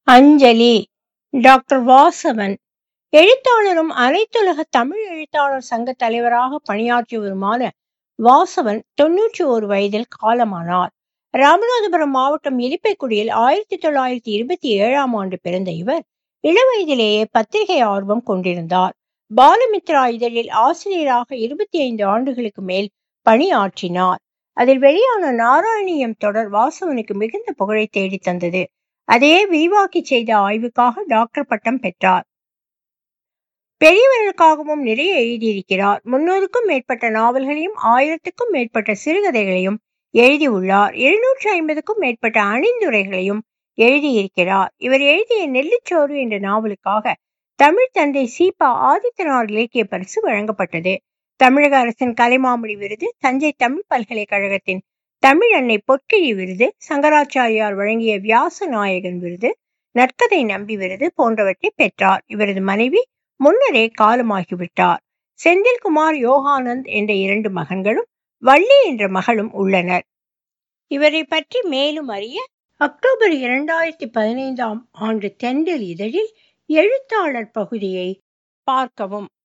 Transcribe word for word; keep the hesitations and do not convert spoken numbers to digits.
அஞ்சலி. Doctor Vasavan எழுத்தாளரும் அனைத்துலக தமிழ் எழுத்தாளர் சங்க தலைவராக பணியாற்றியவருமான வாசவன் தொன்னூற்றி ஓரு வயதில் காலமானார். ராமநாதபுரம் மாவட்டம் இலிப்பைக்குடியில் ஆயிரத்தி தொள்ளாயிரத்தி இருபத்தி ஏழாம் ஆண்டு பிறந்த இவர் இளவயதிலேயே பத்திரிகை ஆர்வம் கொண்டிருந்தார். பாலமித்ரா இதழில் ஆசிரியராக இருபத்தி ஐந்து ஆண்டுகளுக்கு மேல் பணியாற்றினார். அதில் வெளியான நாராயணியம் தொடர் வாசவனுக்கு மிகுந்த புகழை தேடி தந்தது. அதையே விரிவாக்கி செய்த ஆய்வுக்காக டாக்டர் பட்டம் பெற்றார். பெரியவர்களுக்காகவும் நிறைய எழுதியிருக்கிறார். முன்னூறுக்கும் மேற்பட்ட நாவல்களையும் ஆயிரத்துக்கும் மேற்பட்ட சிறுகதைகளையும் எழுதியுள்ளார். எழுநூற்றி ஐம்பதுக்கும் மேற்பட்ட அணிந்துரைகளையும் எழுதியிருக்கிறார். இவர் எழுதிய நெல்லிச்சோறு என்ற நாவலுக்காக தமிழ் தந்தை சீபா ஆதித்தனார் இலக்கிய பரிசு வழங்கப்பட்டது. தமிழக அரசின் கலைமாமணி விருது, தஞ்சை தமிழ் பல்கலைக்கழகத்தின் தமிழ் அன்னை பொற்கிழி விருது, சங்கராச்சாரியார் வழங்கிய வியாச நாயகன் விருது, நற்கதை நம்பி விருது போன்றவற்றை பெற்றார். இவரது மனைவி முன்னரே காலமாகிவிட்டார். செந்தில்குமார், யோகானந்த் என்ற இரண்டு மகன்களும் வள்ளி என்ற மகளும் உள்ளனர். இவரை பற்றி மேலும் அறிய அக்டோபர் இரண்டாயிரத்தி பதினைந்தாம் ஆண்டு தென்றல் இதழில் எழுத்தாளர் பகுதியை பார்க்கவும்.